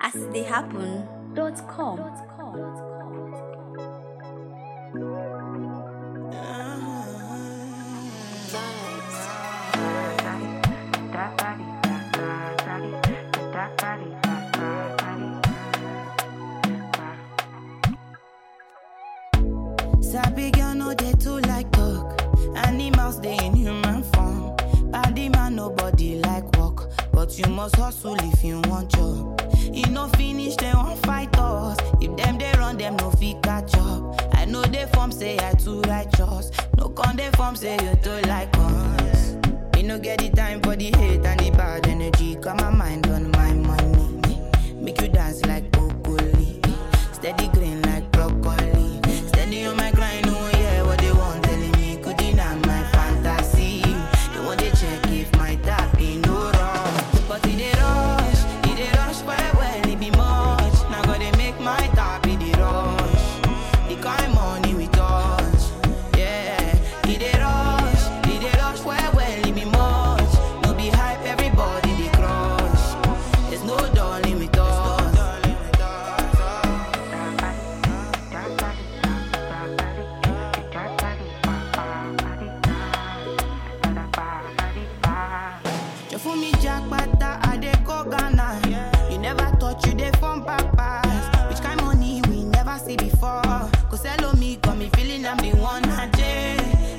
astheyhappen.com. Sabi girl no dey too like talk. Animals dey in human form. Body man nobody like work, but you must hustle if you want job. E no finish dem wan fight us. If dem dey run dem no fit catch up. I know dey form say I too righteous. No con dey form say you too like us. Me no get the time for the hate and the bad energy. Got my mind on my money. Make you dance like broccoli. Steady green like broccoli. Steady on my grind, oh yeah, what they want telling me could deny my fantasy. They want to check if my tap be no wrong. But it dey rush well, it be much. Now gotta make my tap be the rush. The kind money we touch, yeah. It dey rush well, it be much. No be hype, everybody they crush. There's no darling with us. For me, Jackpata, I dey go Ghana. You never thought you dey from papas. Which kind money we never see before? Cause hello me, got me feeling I'm the one. Ajay.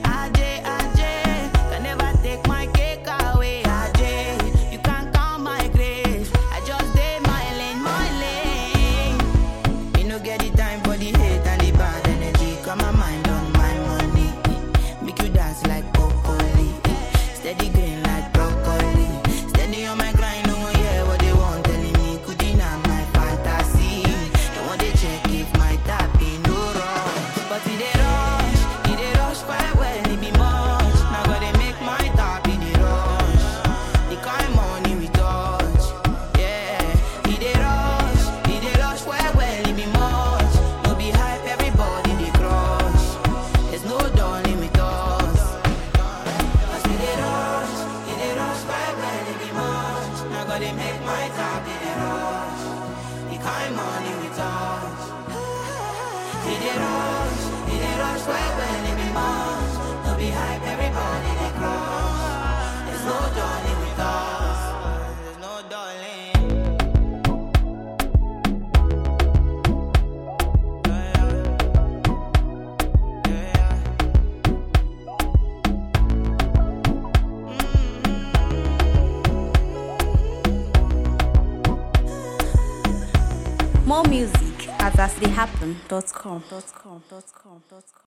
Can never take my cake away. Ajay, you can't count my grace. I just dey my lane. You no get the time for the hate and the bad energy. Got my mind on my money. Make you dance like broccoli. Steady green like broccoli. Steady on my grind, oh yeah, what they want telling me could deny my fantasy. They want to check if my tap be no wrong. But it dey rush quite well, it be much. Now gotta make my tap be the rush. The kind money we touch, yeah. It dey rush quite well, it be much. No be hype, everybody they crush. There's no darling with us. Cause it dey rush quite well, it be much. Now gotta make my tap be the rush. The kind money we touch. It dey rush quite well, it be much. No be hype, everybody they crush. There's no darling with us. There's no darling. More music at astheyhappen.com.